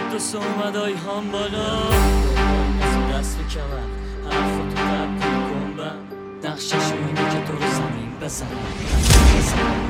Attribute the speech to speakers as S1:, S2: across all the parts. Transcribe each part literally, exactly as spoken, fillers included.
S1: دو سه اومدای هم بالا مثل دست و کمر حرفاتو تبدیل کن به نقشش اینه که تو رو زمین بزنم.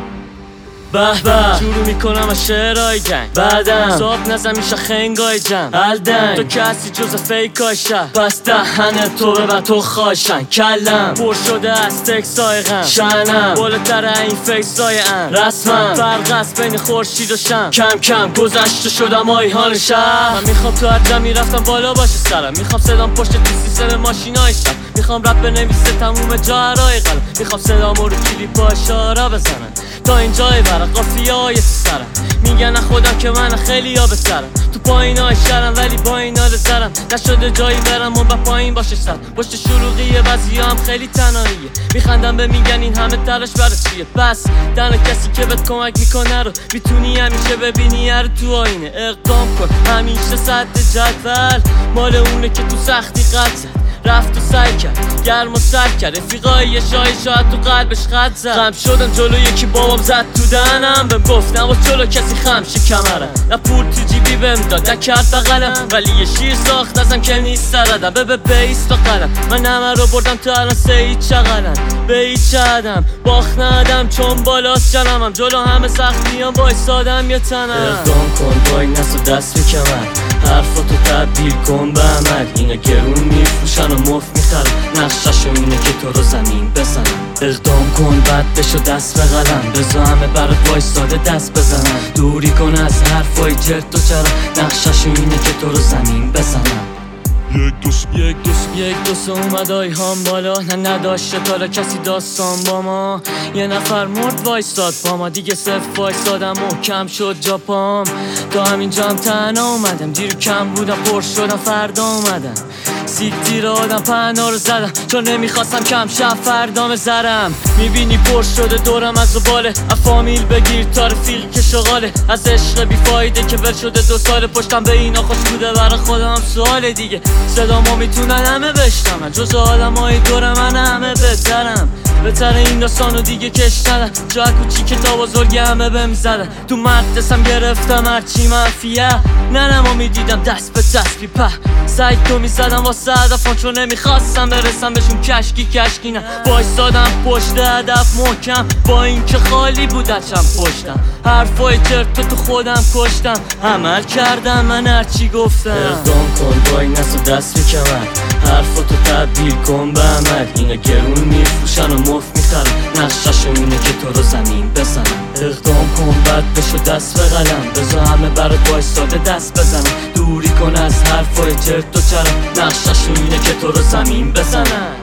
S1: به به شروع میکنم از شعرهای جنگ، بعدم صاحب نزم میشه خنگای جمع الدنگ. تو کسی جز فیکای شهر، پس دهنه تو ببن تو خاشن. کلم پر شده از تکسای غم، شنم بالاتر این فیکسای ام. رسمم فرق است بین خورشید و شم، کم کم گذشته شدم آیهان شهر. من میخوام تو هر جمعی رفتم بالا باشه سرم، میخوام صدام پشت تو سیستم ماشینای شب، میخوام رپ بنویسه تموم جاهرهای قلم، میخوام صدامو رو کلیپ و اشاره بزنم تا اینجای برا قافیه های تو سرم. میگن خودم که من خیلی ها بسرم، تو پایین های شرم ولی با این حال سرم نشده جایی برم و با پایین باشه سر. پشت شلوغیه بعضی هم خیلی تنهاییه، میخندم به میگن این همه تلاش برای چیه. بس تنها کسی که بهت کمک میکنه رو میتونی همیشه ببینی هر تو آینه. اقدام کن همیشه صد جدول، مال اونه که تو سختی قد زد، رفت و سعی کرد گرم و سر کرد. رفیقای یه شای شاید تو قلبش خط زد. خم شدم جلو یکی بابام زد تو دهنم، بهم گفتم و جلو کسی خمشه کمرم. نه پول تو جیبی بهم داد نکرد بغلم، ولی یه شیر ساخت ازم که نیست سردم. به به بیست تا قلم من همه رو بردم تو الان سه هیچ چقلم. به هیچ عدم باخت ندم چون بالاست جنمم، جلو همه سختیام وایسادم یه تنم. اقدام کن با این نس و دست به کمر، حرفاتو تبدیل کن به عمل. اینا گرون میفروشن و مفت میخرن، نقششو اینه که تو رو زمین بزنم. اقدام کن بعد بشو دست به قلم، بذار همه برات وایساده دست بزنم. دوری کن از حرفای چرت و چرا، نقششو اینه که تو رو زمین بزنم. یک دوست یک دوست یک دوست اومدای هم بالا، نه نداشته تالا کسی داستان با ما. یه نفر مرد وایستاد با ما، دیگه صفر وایستادم و کم شد جا پام. تا همینجا هم تنها اومدم، دیر کم بودم پر شدم فردا اومدم. سیک تیر آدم پهنا رو زدم چون نمیخواستم کم شب فردام زرم. میبینی پر شده دورم از زباله، افامیل بگیر تا رفیقی که شغاله. از عشق بیفایده که ول شده دو سال پشتم به اینا خوش بوده برای خودم سوال دیگه. صدامو میتونن همه بشنون جز آدم های دور من همه بهترم. بهتر این داستانو دیگه کش ندن، جا کوچیک تا بزرگی همه بهم زدن. تو مدرسم گرفتم هرچی منفیه، ننمو میدیدم دست به دست بی په. سعی تو میزدم واسه هدفم چون نمیخواستم برسم بهشون کشکی کشکی نه. وایسادم پشت هدف محکم با این که خالی بود چم پشتم. حرفای چرت تو خودم کشتم، عمل کردم من هرچی گفتم. اقدام کن با این نس و دست به کمر، حرفاتو تبدیل کن به عمل. اینا گرون میفروشن و مفت میخرن، نقششو اینه که تو رو زمین بزنم. اقدام کن بعد بشو دست به قلم، بذار همه برات وایساده دست بزنم. دوری کن از حرفای چرت و چرا، نقششو اینه که تو رو زمین بزنم.